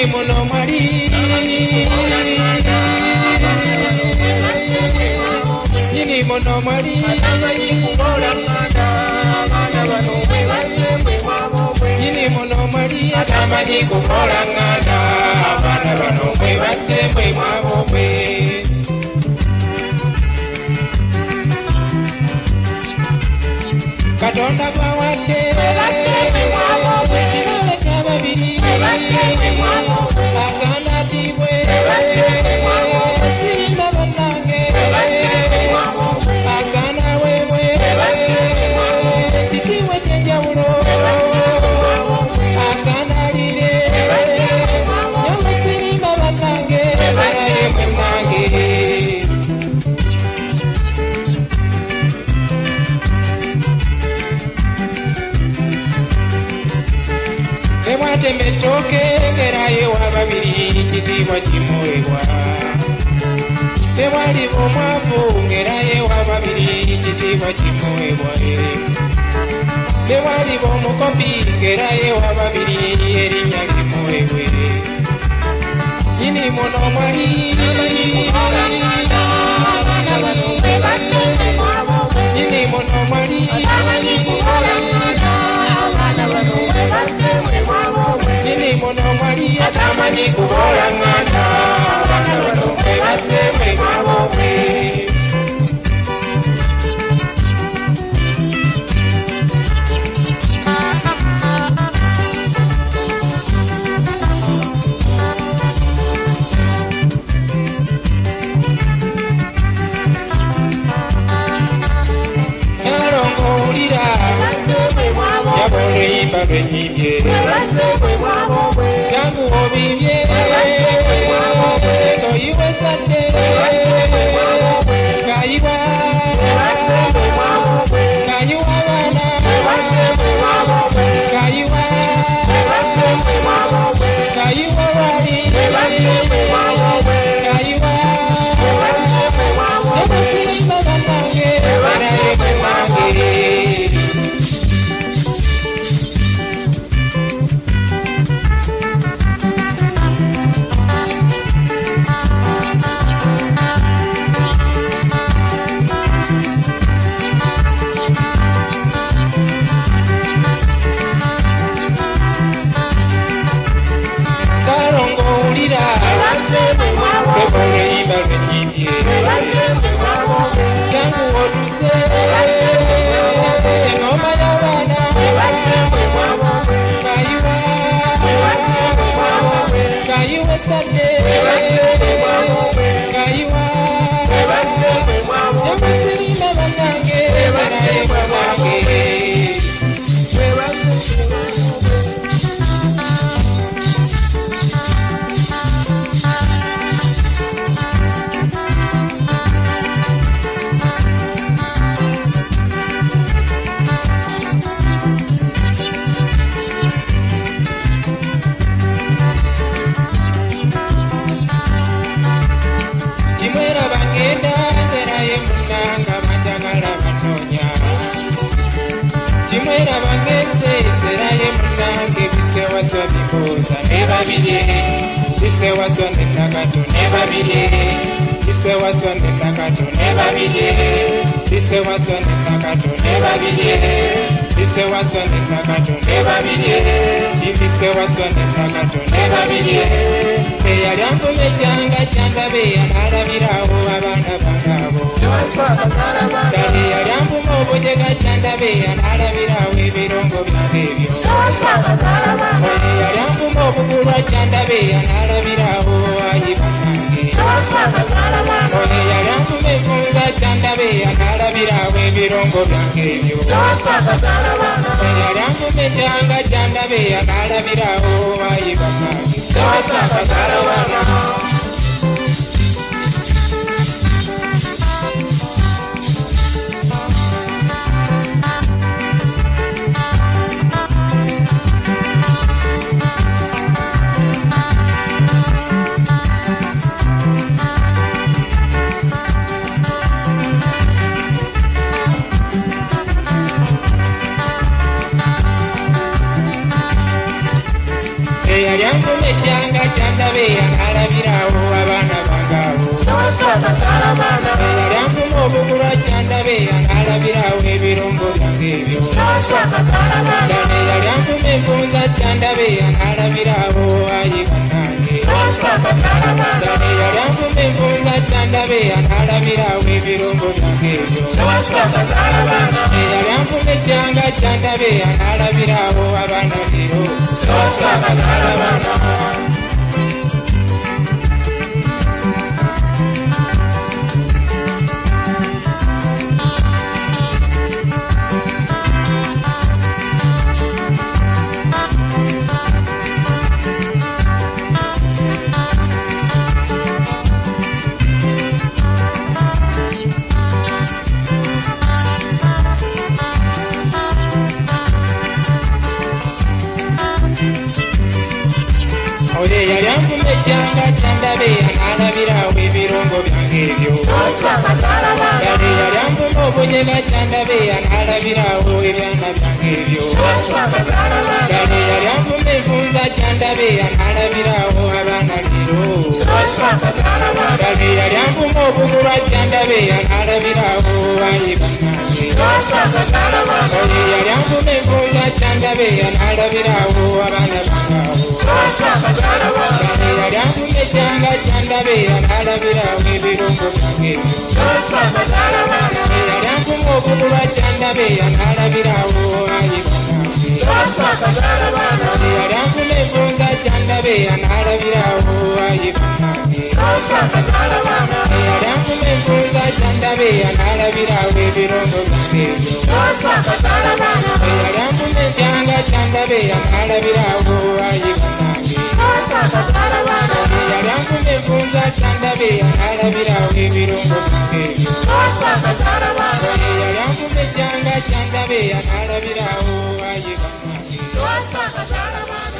Yini muno mwali Yini muno mwali Yini muno mwali atamanyi kukola nganda abaana bano mwe basembe mwabwe Katonda gwawadde ekirole ky'ababiri asana atibwe sirimba bannange asana weebwe kitiibwa ekyenjawulo asana alire nyoma sirimba bannange balaye munnange Temwatembe ettooke ngerayo wababiri kitiibwa kimuweebwa tewaliba omwavu ngerayo wababiri kitiibwa kimuweebwa tewaliba omukopi ngerayo wababiri erinnya limuweebwe Yini muno mwali Yini muno mwali Yini muno mwali atamanyi kukola nganda abaana bano mwe basembe mwabwe Nalongowulira yabonye yimba benyibye Jangu obibye toyiwe sadde kayiwa kayiwa abaana kayiwa kayiwa wali kayiwa nebasirimba bannange balaye munnange kyanga kyandabe analabirawo abaana bangabo eyali anfuma obugulwa kyandabe analabirawo ebirungo byange ebyo eyali anfuma enfunza kyandabe analabirawo ayi bannange eyali anfuma enfunza kyandabe analabirawo ebirungo byange ebyo eyali anfuma ekyanga kyandabe analabirawo abaana biro yali anfuma ekyanga kyandabe analabirawo ebirungo byange ebyo yali anfuma obunyega kyandabe analabirawo ebyana byange ebyo yali anfuma enfunza kyandabe analabirawo abaana biro yali anfuma obugulwa kyandabe analabirawo ayi bannange yali anfuma enfunza kyandabe analabirawo abaana bangabo yali anfuma ekyanga kyandabe analabirawo ebirungo byange ebyo yali anfuma obugulwa kyandabe analabirawo ayi bannange yali anfuma enfunza kyandabe analabirawo ayi bannange yali anfuma enfunza kyandabe analabirawo ebirungo byange ebyo yali anfuma ekyanga kyandabe analabirawo ayi bannange yali anfuma enfunza kyandabe analabirawo ebirungo byange ebyo yali anfuma ekyanga kyandabe analabirawo ayi bannange